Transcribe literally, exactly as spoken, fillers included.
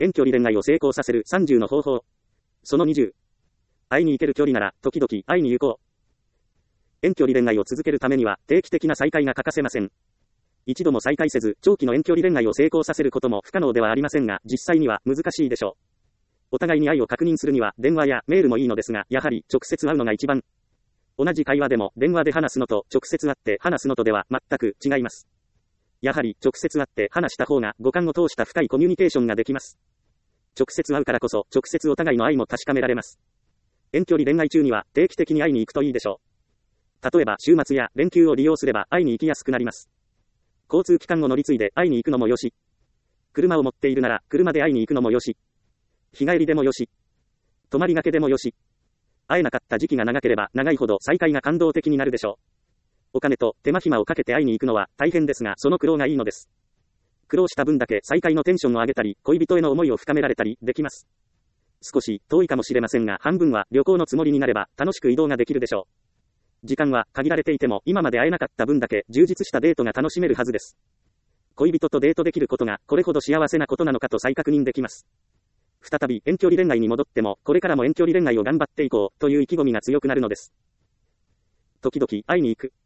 遠距離恋愛を成功させるさんじゅうの方法。そのにじゅう。会いに行ける距離なら、時々会いに行こう。遠距離恋愛を続けるためには、定期的な再会が欠かせません。一度も再会せず、長期の遠距離恋愛を成功させることも不可能ではありませんが、実際には難しいでしょう。お互いに愛を確認するには、電話やメールもいいのですが、やはり直接会うのが一番。同じ会話でも、電話で話すのと直接会って話すのとでは全く違います。やはり直接会って話した方が五感を通した深いコミュニケーションができます。直接会うからこそ、直接お互いの愛も確かめられます。遠距離恋愛中には定期的に会いに行くといいでしょう。例えば週末や連休を利用すれば会いに行きやすくなります。交通機関を乗り継いで会いに行くのもよし。車を持っているなら車で会いに行くのもよし。日帰りでもよし。泊まりがけでもよし。会えなかった時期が長ければ長いほど再会が感動的になるでしょう。お金と手間暇をかけて会いに行くのは大変ですが、その苦労がいいのです。苦労した分だけ再会のテンションを上げたり、恋人への思いを深められたりできます。少し遠いかもしれませんが、半分は旅行のつもりになれば楽しく移動ができるでしょう。時間は限られていても、今まで会えなかった分だけ充実したデートが楽しめるはずです。恋人とデートできることがこれほど幸せなことなのかと再確認できます。再び遠距離恋愛に戻っても、これからも遠距離恋愛を頑張っていこうという意気込みが強くなるのです。時々会いに行く。